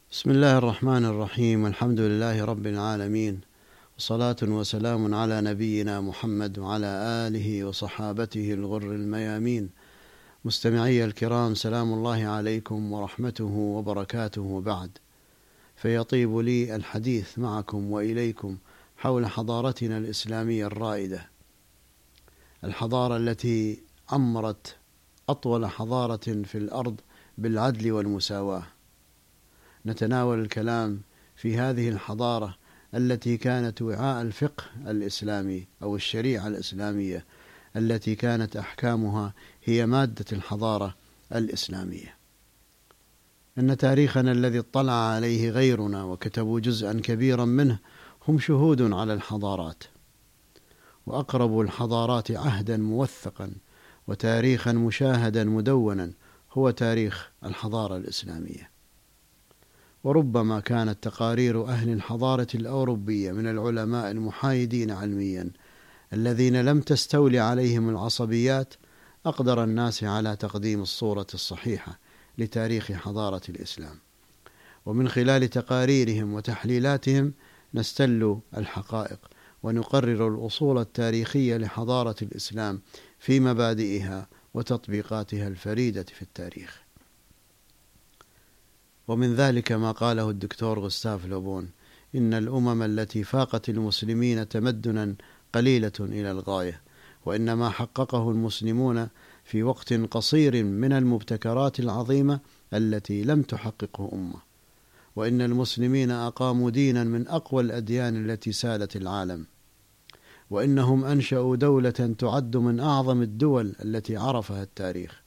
بسم الله الرحمن الرحيم. الحمد لله رب العالمين، وصلاة وسلام على نبينا محمد وعلى آله وصحابته الغر الميامين. مستمعي الكرام، سلام الله عليكم ورحمته وبركاته. بعد، فيطيب لي الحديث معكم وإليكم حول حضارتنا الإسلامية الرائدة، الحضارة التي عمرت أطول حضارة في الأرض بالعدل والمساواة. نتناول الكلام في هذه الحضارة التي كانت وعاء الفقه الإسلامي أو الشريعة الإسلامية، التي كانت أحكامها هي مادة الحضارة الإسلامية. إن تاريخنا الذي اطلع عليه غيرنا وكتبوا جزءا كبيرا منه هم شهود على الحضارات، وأقرب الحضارات عهدا موثقا وتاريخا مشاهدا مدونا هو تاريخ الحضارة الإسلامية. وربما كانت تقارير أهل الحضارة الأوروبية من العلماء المحايدين علميا الذين لم تستولي عليهم العصبيات أقدر الناس على تقديم الصورة الصحيحة لتاريخ حضارة الإسلام. ومن خلال تقاريرهم وتحليلاتهم نستل الحقائق ونقرر الأصول التاريخية لحضارة الإسلام في مبادئها وتطبيقاتها الفريدة في التاريخ. ومن ذلك ما قاله الدكتور غوستاف لوبون: إن الأمم التي فاقت المسلمين تمدنا قليلة إلى الغاية، وإن ما حققه المسلمون في وقت قصير من المبتكرات العظيمة التي لم تحققه أمة، وإن المسلمين أقاموا دينا من أقوى الأديان التي سادت العالم، وإنهم أنشأوا دولة تعد من أعظم الدول التي عرفها التاريخ،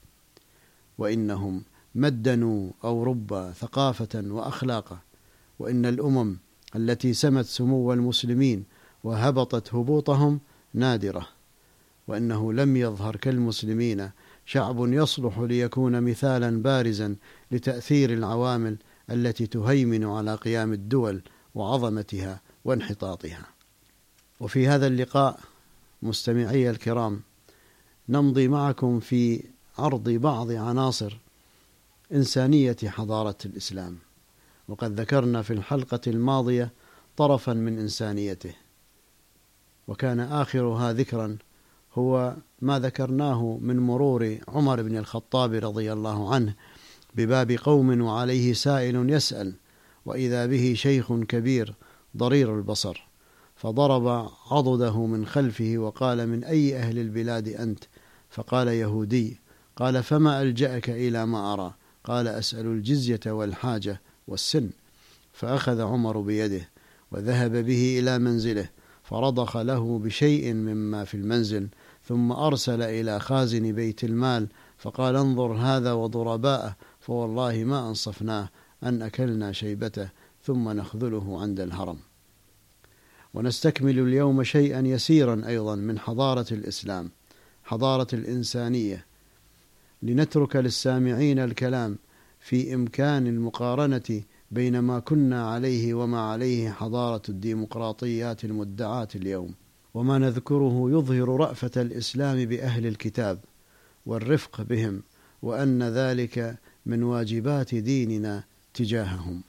وإنهم مدنوا أوروبا ثقافة وأخلاقا، وإن الأمم التي سمت سمو المسلمين وهبطت هبوطهم نادرة، وإنه لم يظهر كالمسلمين شعب يصلح ليكون مثالا بارزا لتأثير العوامل التي تهيمن على قيام الدول وعظمتها وانحطاطها. وفي هذا اللقاء مستمعي الكرام نمضي معكم في عرض بعض عناصر إنسانية حضارة الإسلام، وقد ذكرنا في الحلقة الماضية طرفا من إنسانيته، وكان آخرها ذكرا هو ما ذكرناه من مرور عمر بن الخطاب رضي الله عنه بباب قوم وعليه سائل يسأل، وإذا به شيخ كبير ضرير البصر، فضرب عضده من خلفه وقال: من أي أهل البلاد أنت؟ فقال: يهودي. قال: فما ألجأك إلى ما أرى؟ قال: أسأل الجزية والحاجة والسن. فأخذ عمر بيده وذهب به إلى منزله، فرضخ له بشيء مما في المنزل، ثم أرسل إلى خازن بيت المال فقال: انظر هذا وضرباءه، فوالله ما أنصفناه أن أكلنا شيبته ثم نخذله عند الهرم. ونستكمل اليوم شيئا يسيرا أيضا من حضارة الإسلام، حضارة الإنسانية، لنترك للسامعين الكلام في إمكان المقارنة بين ما كنا عليه وما عليه حضارة الديمقراطيات المدعاة اليوم. وما نذكره يظهر رأفة الإسلام بأهل الكتاب والرفق بهم، وأن ذلك من واجبات ديننا تجاههم.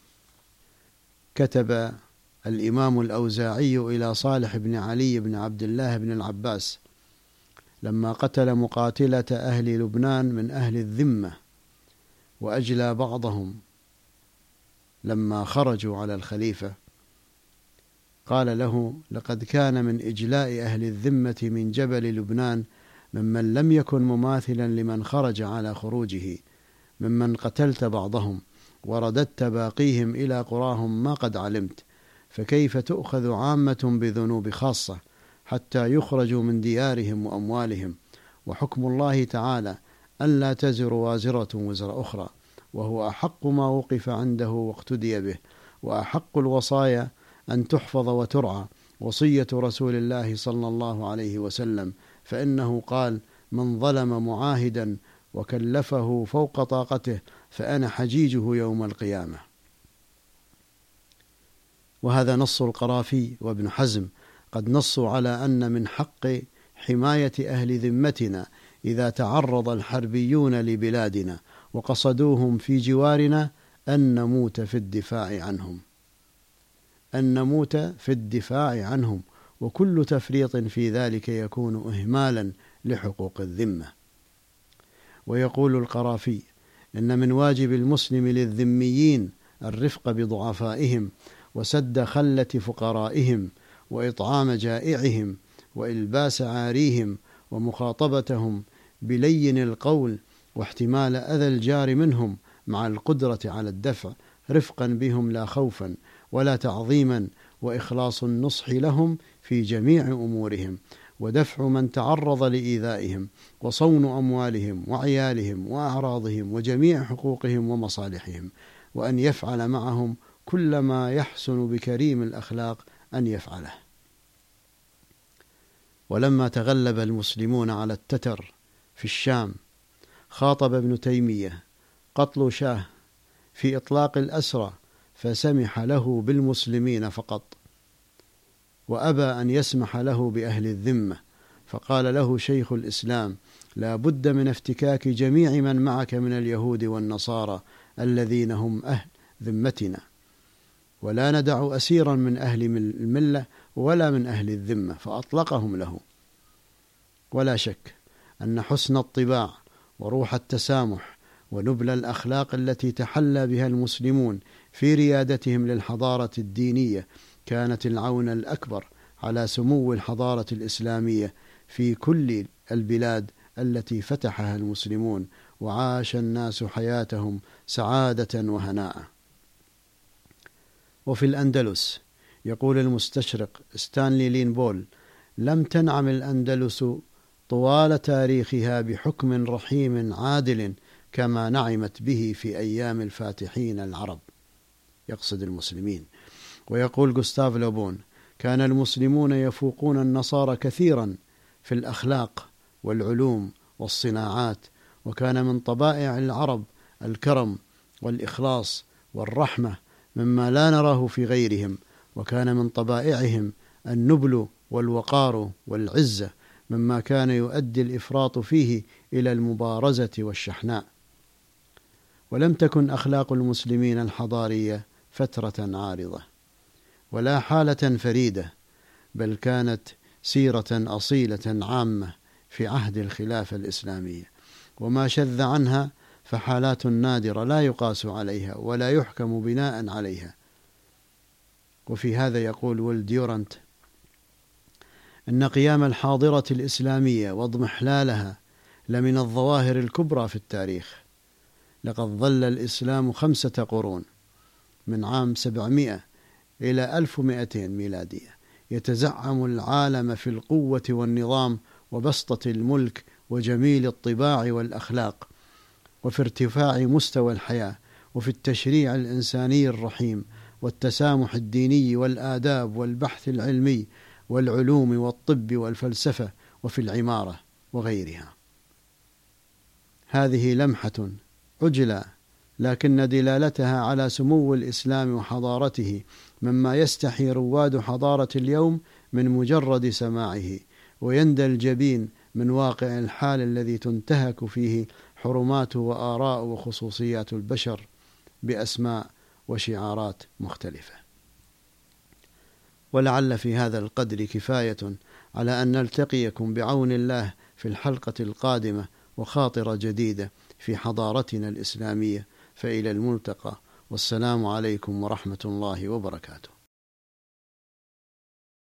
كتب الإمام الأوزاعي إلى صالح بن علي بن عبد الله بن العباس لما قتل مقاتلة أهل لبنان من أهل الذمة وأجلى بعضهم لما خرجوا على الخليفة، قال له: لقد كان من إجلاء أهل الذمة من جبل لبنان ممن لم يكن مماثلا لمن خرج على خروجه، ممن قتلت بعضهم ورددت باقيهم إلى قراهم ما قد علمت، فكيف تؤخذ عامة بذنوب خاصة حتى يخرجوا من ديارهم وأموالهم؟ وحكم الله تعالى أن لا تزر وازرة وزر أخرى، وهو أحق ما وقف عنده واقتدي به، وأحق الوصايا أن تحفظ وترعى، وصية رسول الله صلى الله عليه وسلم، فإنه قال: من ظلم معاهدا وكلفه فوق طاقته فأنا حجيجه يوم القيامة. وهذا نص القرافي وابن حزم قد نصوا على أن من حق حماية أهل ذمتنا إذا تعرض الحربيون لبلادنا وقصدوهم في جوارنا أن نموت في الدفاع عنهم، وكل تفريط في ذلك يكون إهمالا لحقوق الذمة. ويقول القرافي: إن من واجب المسلم للذميين الرفق بضعفائهم، وسد خلة فقرائهم، وإطعام جائعهم، وإلباس عاريهم، ومخاطبتهم بلين القول، واحتمال أذى الجار منهم مع القدرة على الدفع، رفقا بهم لا خوفا ولا تعظيما، وإخلاص النصح لهم في جميع أمورهم، ودفع من تعرض لإيذائهم، وصون أموالهم وعيالهم وأعراضهم وجميع حقوقهم ومصالحهم، وأن يفعل معهم كل ما يحسن بكريم الأخلاق أن يفعله. ولما تغلب المسلمون على التتر في الشام، خاطب ابن تيمية قتل شاه في إطلاق الأسرى، فسمح له بالمسلمين فقط، وأبى أن يسمح له بأهل الذمة، فقال له شيخ الإسلام: لا بد من افتكاك جميع من معك من اليهود والنصارى الذين هم أهل ذمتنا، ولا ندع أسيرا من أهل الملة ولا من أهل الذمة، فأطلقهم له. ولا شك أن حسن الطباع وروح التسامح ونبل الأخلاق التي تحلى بها المسلمون في ريادتهم للحضارة الدينية كانت العون الأكبر على سمو الحضارة الإسلامية في كل البلاد التي فتحها المسلمون، وعاش الناس حياتهم سعادة وهناء. وفي الأندلس يقول المستشرق ستانلي لينبول: لم تنعم الأندلس طوال تاريخها بحكم رحيم عادل كما نعمت به في أيام الفاتحين العرب، يقصد المسلمين. ويقول غوستاف لوبون: كان المسلمون يفوقون النصارى كثيرا في الأخلاق والعلوم والصناعات، وكان من طبائع العرب الكرم والإخلاص والرحمة مما لا نراه في غيرهم، وكان من طبائعهم النبل والوقار والعزة مما كان يؤدي الإفراط فيه إلى المبارزة والشحناء. ولم تكن أخلاق المسلمين الحضارية فترة عارضة ولا حالة فريدة، بل كانت سيرة أصيلة عامة في عهد الخلافة الإسلامية، وما شذ عنها فحالات نادرة لا يقاس عليها ولا يحكم بناء عليها. وفي هذا يقول ويل ديورانت: إن قيام الحاضرة الإسلامية واضمحلالها لمن الظواهر الكبرى في التاريخ. لقد ظل الإسلام 5 قرون من عام 700 إلى 1200 ميلادية يتزعم العالم في القوة والنظام وبسطة الملك وجميل الطباع والأخلاق، وفي ارتفاع مستوى الحياة، وفي التشريع الإنساني الرحيم، والتسامح الديني، والآداب، والبحث العلمي، والعلوم، والطب، والفلسفة، وفي العمارة وغيرها. هذه لمحة عجلة، لكن دلالتها على سمو الإسلام وحضارته مما يستحي رواد حضارة اليوم من مجرد سماعه، ويندى الجبين من واقع الحال الذي تنتهك فيه حرمات وآراء وخصوصيات البشر بأسماء وشعارات مختلفة. ولعل في هذا القدر كفاية على أن نلتقيكم بعون الله في الحلقة القادمة وخاطرة جديدة في حضارتنا الإسلامية، فإلى الملتقى، والسلام عليكم ورحمة الله وبركاته.